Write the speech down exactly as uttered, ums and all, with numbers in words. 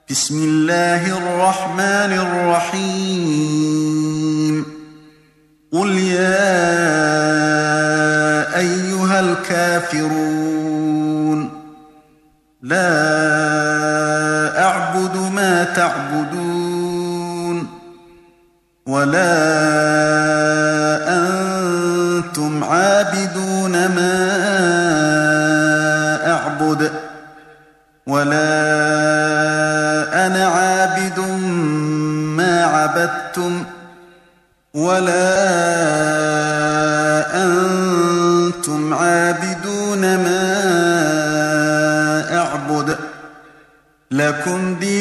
بسم الله الرحمن الرحيم قل يا أيها الكافرون لا أعبد ما تعبدون ولا أنتم عابدون ما أعبد ولا أنا عابد ما عبدتم ولا أنتم عابدون ما أعبد لكم دينكم